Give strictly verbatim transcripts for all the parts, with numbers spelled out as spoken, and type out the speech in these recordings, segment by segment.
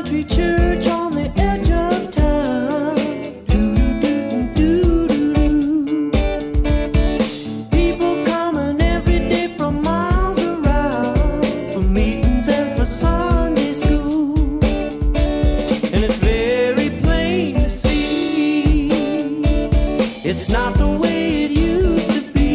country church on the edge of town. Do-do-do-do-do-do. People coming every day from miles around for meetings and for Sunday school. And it's very plain to see it's not the way it used to be.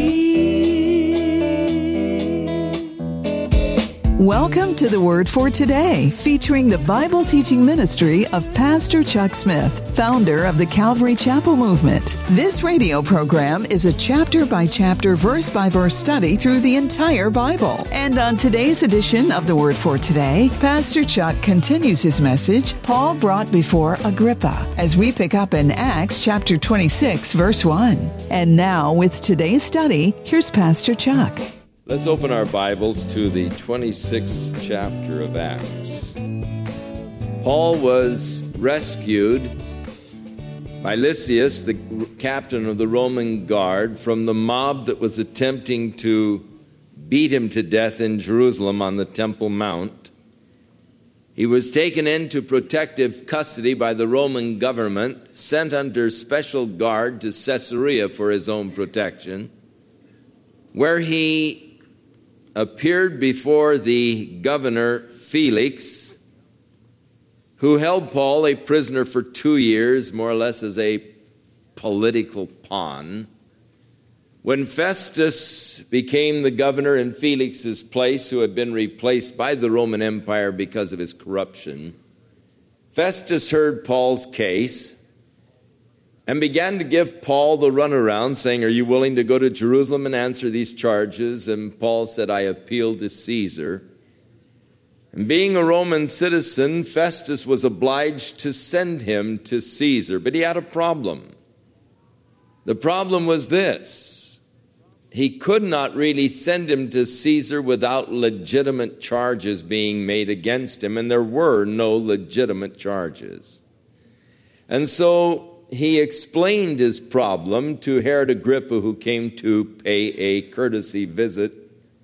Welcome to the Word for Today, featuring the Bible teaching ministry of Pastor Chuck Smith, founder of the Calvary Chapel Movement. This radio program is a chapter-by-chapter, verse-by-verse study through the entire Bible. And on today's edition of the Word for Today, Pastor Chuck continues his message, Paul brought before Agrippa, as we pick up in Acts chapter twenty-six, verse one. And now, with today's study, here's Pastor Chuck. Let's open our Bibles to the twenty-sixth chapter of Acts. Paul was rescued by Lysias, the captain of the Roman guard, from the mob that was attempting to beat him to death in Jerusalem on the Temple Mount. He was taken into protective custody by the Roman government, sent under special guard to Caesarea for his own protection, where he appeared before the governor Felix, who held Paul a prisoner for two years, more or less as a political pawn. When Festus became the governor in Felix's place, who had been replaced by the Roman Empire because of his corruption, Festus heard Paul's case and began to give Paul the runaround, saying, "Are you willing to go to Jerusalem and answer these charges?" And Paul said, "I appeal to Caesar." And being a Roman citizen, Festus was obliged to send him to Caesar. But he had a problem. The problem was this: he could not really send him to Caesar without legitimate charges being made against him, and there were no legitimate charges. And so he explained his problem to Herod Agrippa, who came to pay a courtesy visit.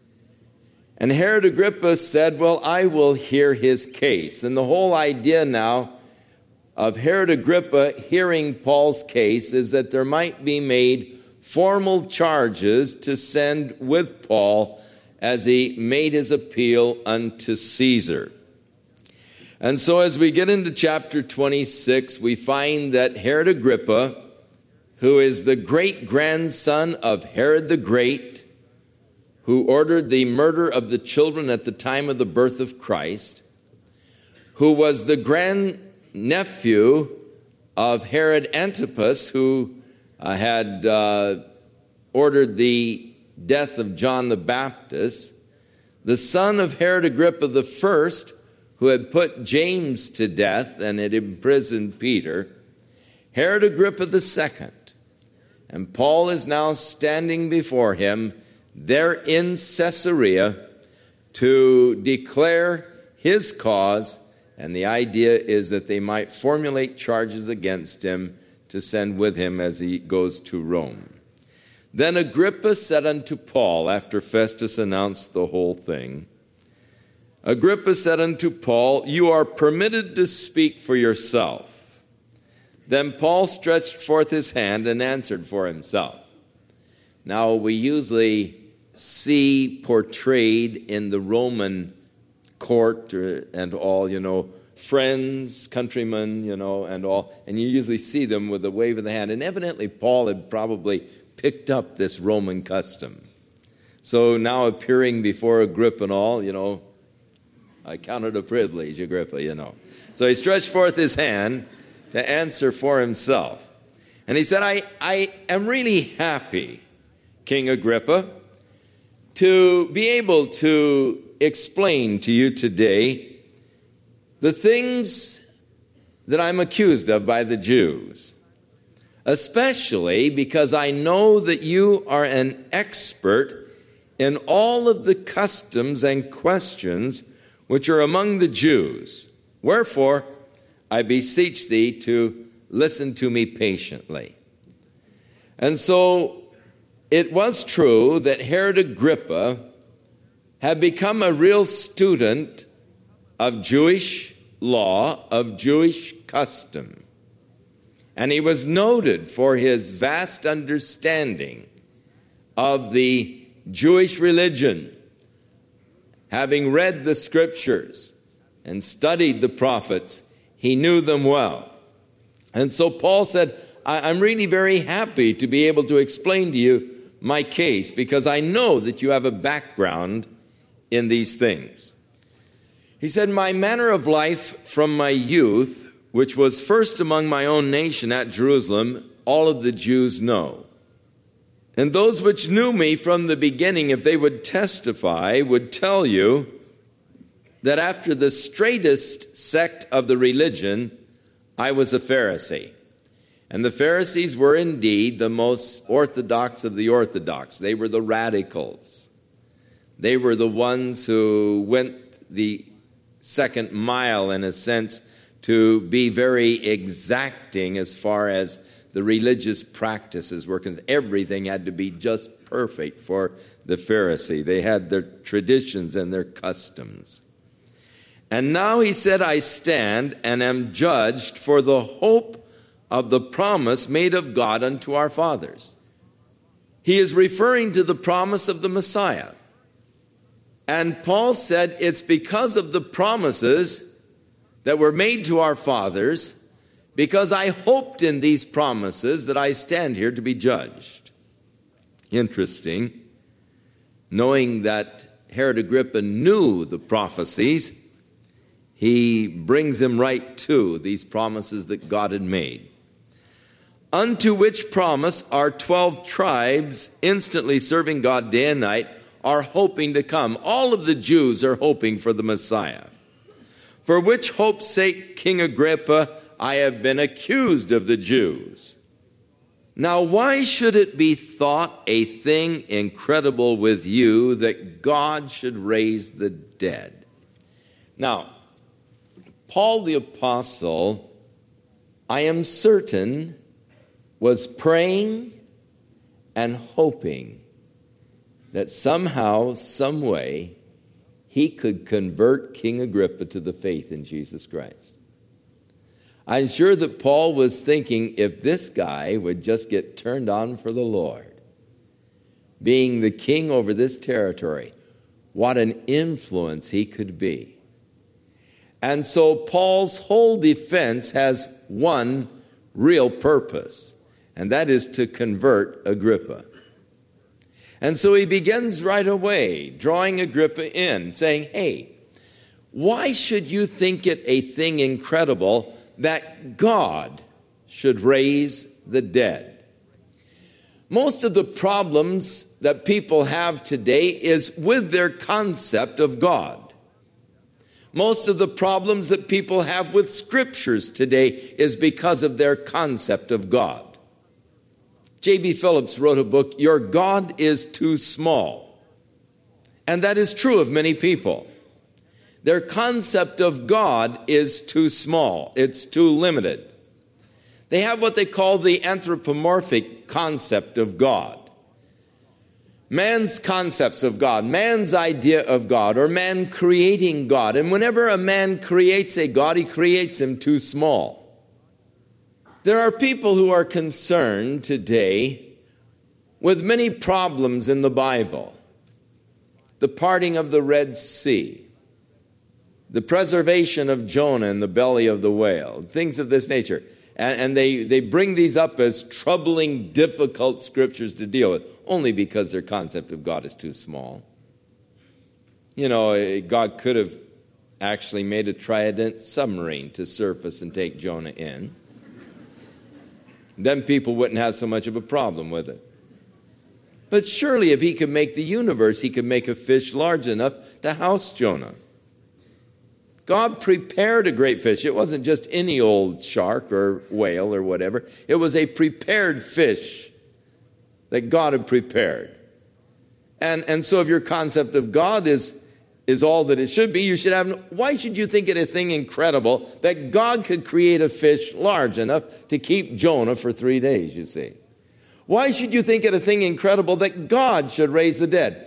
And Herod Agrippa said, "Well, I will hear his case." And the whole idea now of Herod Agrippa hearing Paul's case is that there might be made formal charges to send with Paul as he made his appeal unto Caesar. And so as we get into chapter twenty-six, we find that Herod Agrippa, who is the great-grandson of Herod the Great, who ordered the murder of the children at the time of the birth of Christ, who was the grandnephew of Herod Antipas, who uh, had uh, ordered the death of John the Baptist, the son of Herod Agrippa the First, who had put James to death and had imprisoned Peter, Herod Agrippa the Second. And Paul is now standing before him there in Caesarea to declare his cause, and the idea is that they might formulate charges against him to send with him as he goes to Rome. Then Agrippa said unto Paul, after Festus announced the whole thing, Agrippa said unto Paul, "You are permitted to speak for yourself." Then Paul stretched forth his hand and answered for himself. Now, we usually see portrayed in the Roman court and all, you know, friends, countrymen, you know, and all, and you usually see them with a wave of the hand. And evidently Paul had probably picked up this Roman custom. So now appearing before Agrippa and all, you know, I count it a privilege, Agrippa, you know. So he stretched forth his hand to answer for himself. And he said, I, I am really happy, King Agrippa, to be able to explain to you today the things that I'm accused of by the Jews, especially because I know that you are an expert in all of the customs and questions which are among the Jews. Wherefore, I beseech thee to listen to me patiently. And so it was true that Herod Agrippa had become a real student of Jewish law of Jewish custom. And he was noted for his vast understanding of the Jewish religion, having read the scriptures and studied the prophets. He knew them well. And so Paul said, I'm really very happy to be able to explain to you my case, because I know that you have a background in these things. He said, my manner of life from my youth, which was first among my own nation at Jerusalem, all of the Jews know. And those which knew me from the beginning, if they would testify, would tell you that after the straightest sect of the religion, I was a Pharisee. And the Pharisees were indeed the most orthodox of the orthodox. They were the radicals. They were the ones who went the second mile, in a sense, to be very exacting as far as the religious practices were concerned. Everything had to be just perfect for the Pharisee. They had their traditions and their customs. And now he said, I stand and am judged for the hope of the promise made of God unto our fathers. He is referring to the promise of the Messiah. And Paul said, it's because of the promises that were made to our fathers, because I hoped in these promises, that I stand here to be judged. Interesting, knowing that Herod Agrippa knew the prophecies, he brings him right to these promises that God had made. Unto which promise our twelve tribes, instantly serving God day and night, are hoping to come. All of the Jews are hoping for the Messiah. For which hope's sake, King Agrippa, I have been accused of the Jews. Now, why should it be thought a thing incredible with you that God should raise the dead? Now, Paul the Apostle, I am certain, was praying and hoping that somehow, some way, he could convert King Agrippa to the faith in Jesus Christ. I'm sure that Paul was thinking, if this guy would just get turned on for the Lord, being the king over this territory, what an influence he could be. And so Paul's whole defense has one real purpose, and that is to convert Agrippa. And so he begins right away, drawing Agrippa in, saying, hey, why should you think it a thing incredible that God should raise the dead? Most of the problems that people have today is with their concept of God. Most of the problems that people have with scriptures today is because of their concept of God. J B Phillips wrote a book, Your God is Too Small. And that is true of many people. Their concept of God is too small. It's too limited. They have what they call the anthropomorphic concept of God. Man's concepts of God, man's idea of God, or man creating God. And whenever a man creates a God, he creates him too small. There are people who are concerned today with many problems in the Bible. The parting of the Red Sea, the preservation of Jonah in the belly of the whale, things of this nature. And, and they, they bring these up as troubling, difficult scriptures to deal with, only because their concept of God is too small. You know, God could have actually made a Trident submarine to surface and take Jonah in. Then people wouldn't have so much of a problem with it. But surely if he could make the universe, he could make a fish large enough to house Jonah. God prepared a great fish. It wasn't just any old shark or whale or whatever. It was a prepared fish that God had prepared. And, and so if your concept of God is, is all that it should be, you should have, why should you think it a thing incredible that God could create a fish large enough to keep Jonah for three days, you see? Why should you think it a thing incredible that God should raise the dead?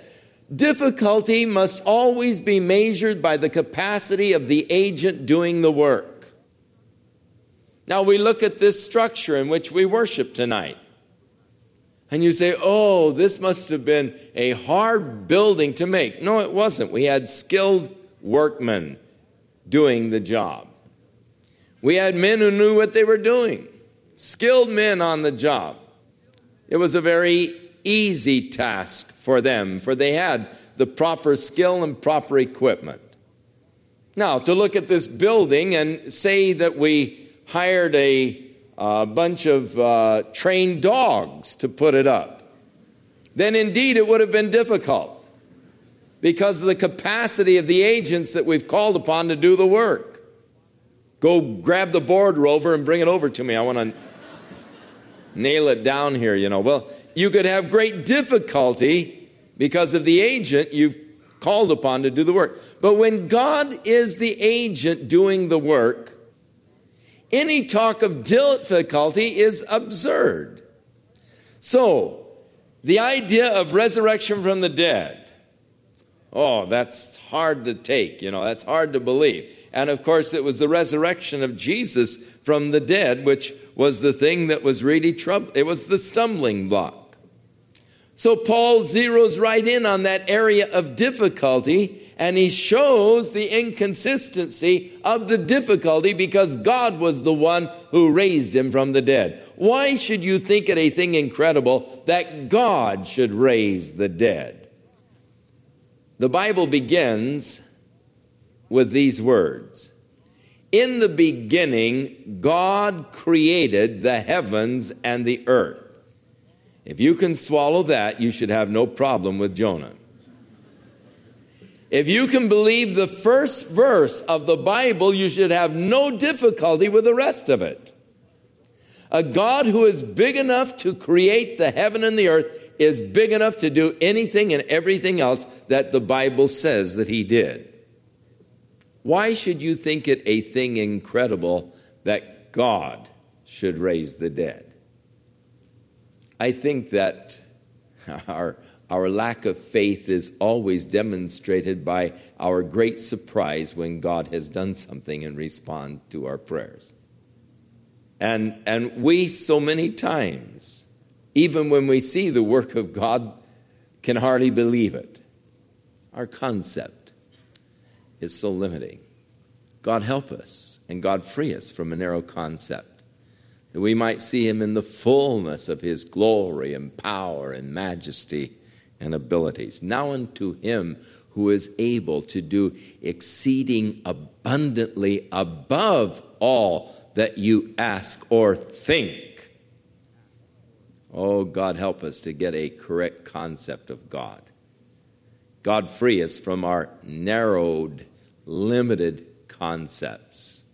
Difficulty must always be measured by the capacity of the agent doing the work. Now we look at this structure in which we worship tonight. And you say, oh, this must have been a hard building to make. No, it wasn't. We had skilled workmen doing the job. We had men who knew what they were doing. Skilled men on the job. It was a very easy task for them, for they had the proper skill and proper equipment. Now, to look at this building and say that we hired a A bunch of uh, trained dogs to put it up, then indeed it would have been difficult because of the capacity of the agents that we've called upon to do the work. Go grab the board rover and bring it over to me. I want to nail it down here, you know. Well, you could have great difficulty because of the agent you've called upon to do the work. But when God is the agent doing the work, any talk of difficulty is absurd. So, the idea of resurrection from the dead, oh, that's hard to take, you know, that's hard to believe. And of course, it was the resurrection of Jesus from the dead, which was the thing that was really trouble. It was the stumbling block. So Paul zeroes right in on that area of difficulty, and he shows the inconsistency of the difficulty because God was the one who raised him from the dead. Why should you think it a thing incredible that God should raise the dead? The Bible begins with these words. In the beginning, God created the heavens and the earth. If you can swallow that, you should have no problem with Jonah. If you can believe the first verse of the Bible, you should have no difficulty with the rest of it. A God who is big enough to create the heaven and the earth is big enough to do anything and everything else that the Bible says that he did. Why should you think it a thing incredible that God should raise the dead? I think that our Our lack of faith is always demonstrated by our great surprise when God has done something and respond to our prayers. And, and we so many times, even when we see the work of God, can hardly believe it. Our concept is so limiting. God help us and God free us from a narrow concept, that we might see him in the fullness of his glory and power and majesty and abilities. Now unto him who is able to do exceeding abundantly above all that you ask or think. Oh, God help us to get a correct concept of God. God free us from our narrowed, limited concepts.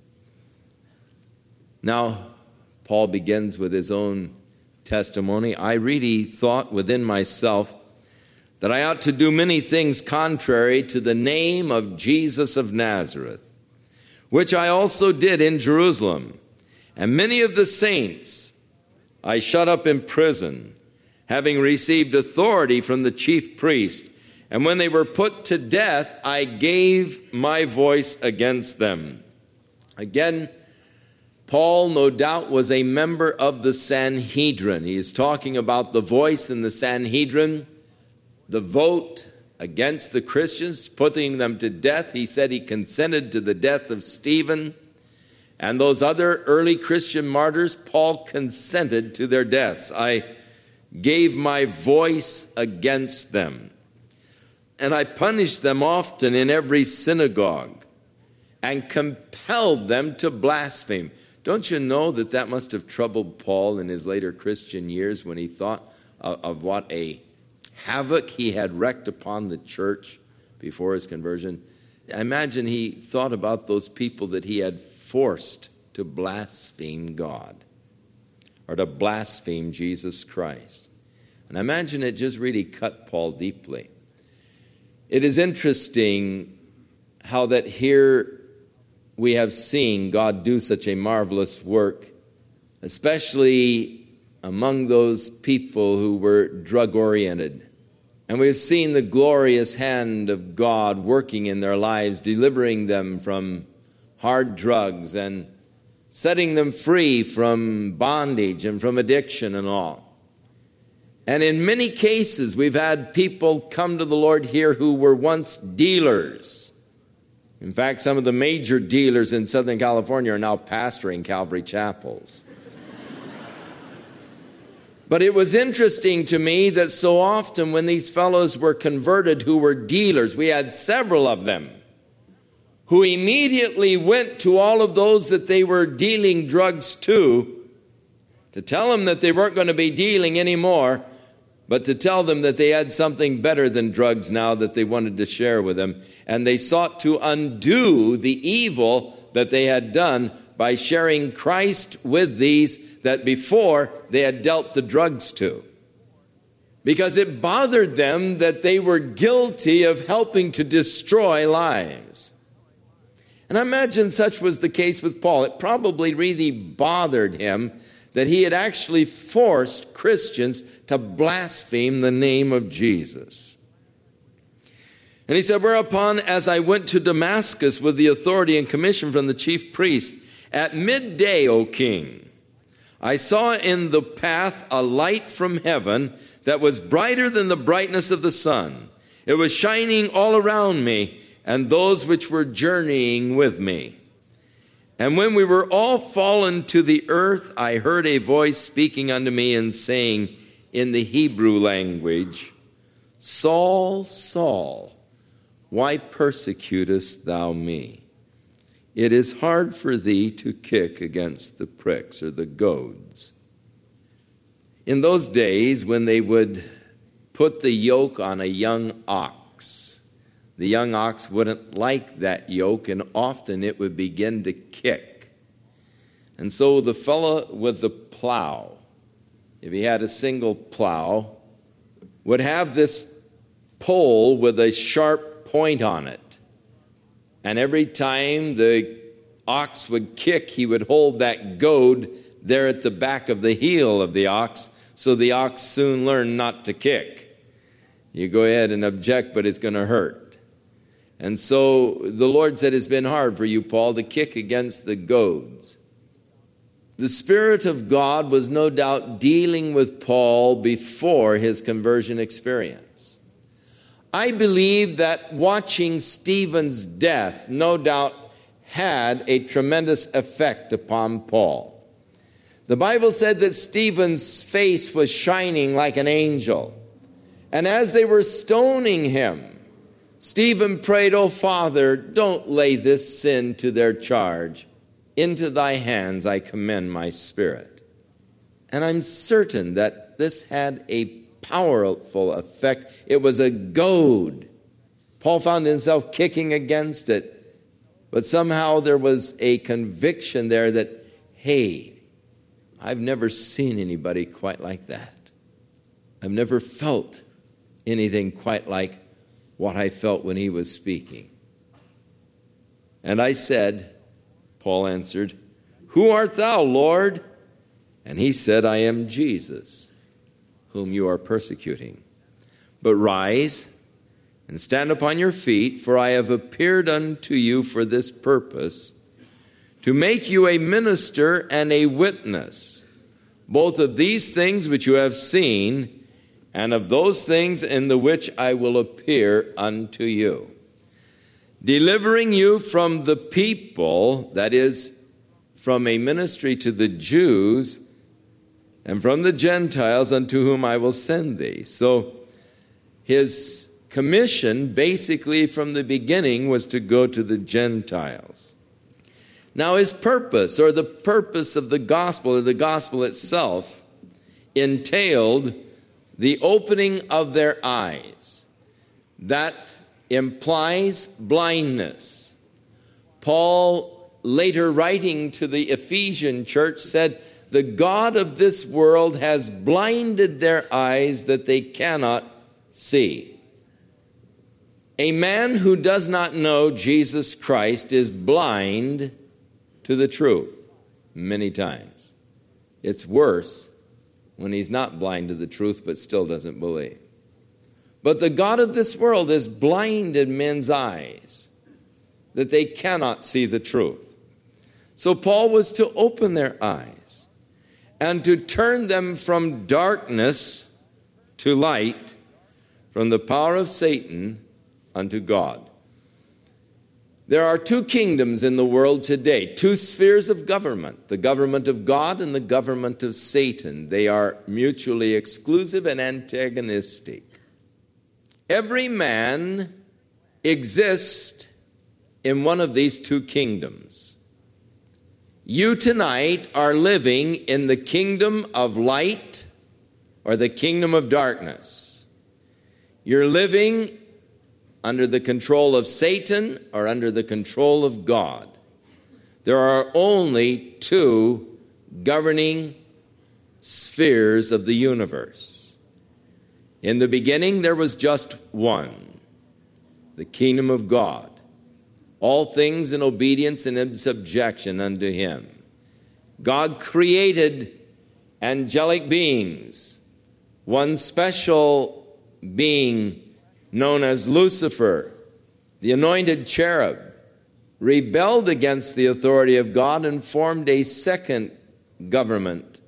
Now, Paul begins with his own testimony. I really thought within myself that I ought to do many things contrary to the name of Jesus of Nazareth, which I also did in Jerusalem. And many of the saints I shut up in prison, having received authority from the chief priest. And when they were put to death, I gave my voice against them. Again, Paul, no doubt, was a member of the Sanhedrin. He is talking about the voice in the Sanhedrin, the vote against the Christians, putting them to death. He said he consented to the death of Stephen. And those other early Christian martyrs, Paul consented to their deaths. I gave my voice against them. And I punished them often in every synagogue and compelled them to blaspheme. Don't you know that that must have troubled Paul in his later Christian years when he thought of, of what a havoc he had wreaked upon the church before his conversion? I imagine he thought about those people that he had forced to blaspheme God or to blaspheme Jesus Christ. And I imagine it just really cut Paul deeply. It is interesting how that here we have seen God do such a marvelous work, especially among those people who were drug-oriented And we've seen the glorious hand of God working in their lives, delivering them from hard drugs and setting them free from bondage and from addiction and all. And in many cases, we've had people come to the Lord here who were once dealers. In fact, some of the major dealers in Southern California are now pastoring Calvary chapels. But it was interesting to me that so often when these fellows were converted who were dealers, we had several of them, who immediately went to all of those that they were dealing drugs to, to tell them that they weren't going to be dealing anymore, but to tell them that they had something better than drugs now that they wanted to share with them. And they sought to undo the evil that they had done by sharing Christ with these that before they had dealt the drugs to. Because it bothered them that they were guilty of helping to destroy lives. And I imagine such was the case with Paul. It probably really bothered him that he had actually forced Christians to blaspheme the name of Jesus. And he said, whereupon, as I went to Damascus with the authority and commission from the chief priest, at midday, O king, I saw in the path a light from heaven that was brighter than the brightness of the sun. It was shining all around me and those which were journeying with me. And when we were all fallen to the earth, I heard a voice speaking unto me and saying in the Hebrew language, Saul, Saul, why persecutest thou me? It is hard for thee to kick against the pricks or the goads. In those days, when they would put the yoke on a young ox, the young ox wouldn't like that yoke, and often it would begin to kick. And so the fellow with the plow, if he had a single plow, would have this pole with a sharp point on it. And every time the ox would kick, he would hold that goad there at the back of the heel of the ox, so the ox soon learned not to kick. You go ahead and object, but it's going to hurt. And so the Lord said, it's been hard for you, Paul, to kick against the goads. The Spirit of God was no doubt dealing with Paul before his conversion experience. I believe that watching Stephen's death no doubt had a tremendous effect upon Paul. The Bible said that Stephen's face was shining like an angel. And as they were stoning him, Stephen prayed, O Father, don't lay this sin to their charge. Into thy hands I commend my spirit. And I'm certain that this had a powerful effect. It was a goad. Paul found himself kicking against it, but somehow there was a conviction there that, hey, I've never seen anybody quite like that. I've never felt anything quite like what I felt when he was speaking. And I said, Paul answered, who art thou, Lord? And he said, I am Jesus, whom you are persecuting. But rise and stand upon your feet, for I have appeared unto you for this purpose, to make you a minister and a witness, both of these things which you have seen, and of those things in the which I will appear unto you, delivering you from the people, that is, from a ministry to the Jews, and from the Gentiles unto whom I will send thee. So his commission basically from the beginning was to go to the Gentiles. Now his purpose, or the purpose of the gospel, or the gospel itself, entailed the opening of their eyes. That implies blindness. Paul, later writing to the Ephesian church, said, the God of this world has blinded their eyes that they cannot see. A man who does not know Jesus Christ is blind to the truth many times. It's worse when he's not blind to the truth but still doesn't believe. But the God of this world has blinded men's eyes, that they cannot see the truth. So Paul was to open their eyes and to turn them from darkness to light, from the power of Satan unto God. There are two kingdoms in the world today, two spheres of government, the government of God and the government of Satan. They are mutually exclusive and antagonistic. Every man exists in one of these two kingdoms. You tonight are living in the kingdom of light or the kingdom of darkness. You're living under the control of Satan or under the control of God. There are only two governing spheres of the universe. In the beginning, there was just one, the kingdom of God. All things in obedience and in subjection unto him. God created angelic beings. One special being known as Lucifer, the anointed cherub, rebelled against the authority of God and formed a second government,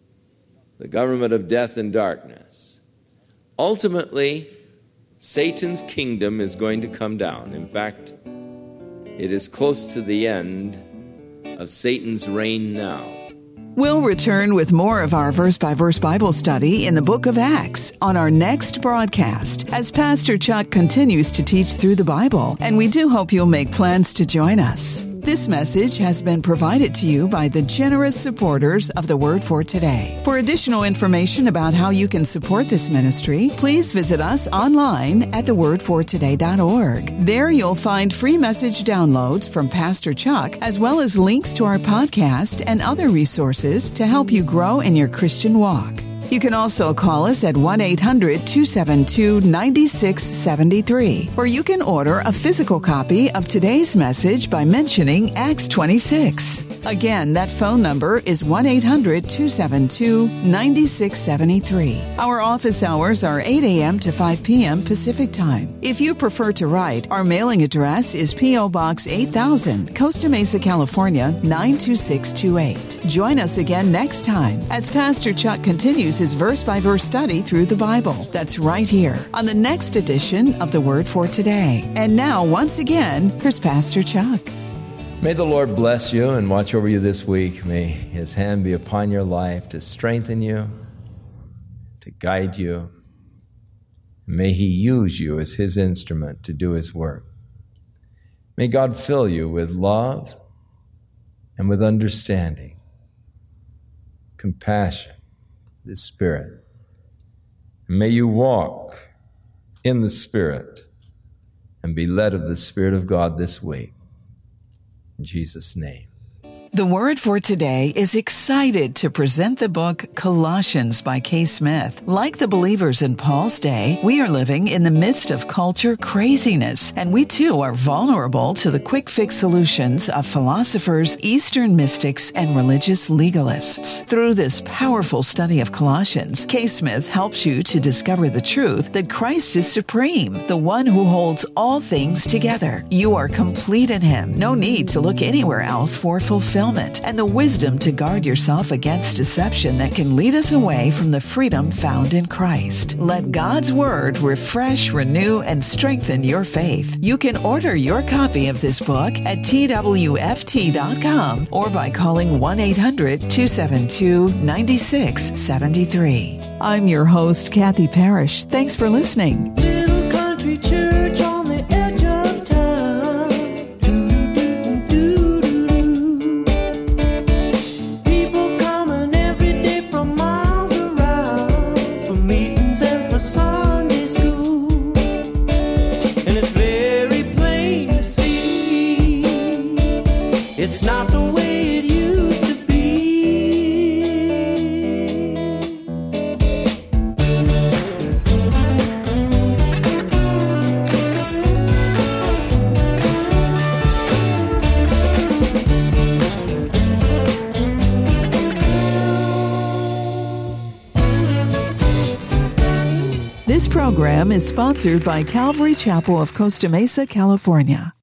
the government of death and darkness. Ultimately, Satan's kingdom is going to come down. In fact, it is close to the end of Satan's reign now. We'll return with more of our verse-by-verse Bible study in the book of Acts on our next broadcast as Pastor Chuck continues to teach through the Bible, and we do hope you'll make plans to join us. This message has been provided to you by the generous supporters of the Word for Today. For additional information about how you can support this ministry, please visit us online at the word for today dot org. There you'll find free message downloads from Pastor Chuck, as well as links to our podcast and other resources to help you grow in your Christian walk. You can also call us at one eight hundred two seven two nine six seven three, or you can order a physical copy of today's message by mentioning Acts twenty-six. Again, that phone number is one eight hundred two seven two nine six seven three. Our office hours are eight a.m. to five p.m. Pacific Time. If you prefer to write, our mailing address is P O. Box eight thousand, Costa Mesa, California, nine two six two eight. Join us again next time as Pastor Chuck continues his verse-by-verse study through the Bible. That's right here on the next edition of the Word for Today. And now, once again, here's Pastor Chuck. May the Lord bless you and watch over you this week. May his hand be upon your life to strengthen you, to guide you. May he use you as his instrument to do his work. May God fill you with love and with understanding, compassion, the Spirit. May you walk in the Spirit and be led of the Spirit of God this week. In Jesus' name. The Word for Today is excited to present the book Colossians by Kay Smith. Like the believers in Paul's day, we are living in the midst of culture craziness, and we too are vulnerable to the quick-fix solutions of philosophers, Eastern mystics, and religious legalists. Through this powerful study of Colossians, Kay Smith helps you to discover the truth that Christ is supreme, the one who holds all things together. You are complete in Him. No need to look anywhere else for fulfillment and the wisdom to guard yourself against deception that can lead us away from the freedom found in Christ. Let God's Word refresh, renew, and strengthen your faith. You can order your copy of this book at T W F T dot com or by calling one eight hundred two seven two nine six seven three. I'm your host, Kathy Parrish. Thanks for listening. Little country church on the edge of town. Do-do-do-do-do-do. People coming every day from miles around for meetings and for Sunday school. And it's very plain to see it's not the way it used to be. This program program is sponsored by Calvary Chapel of Costa Mesa, California.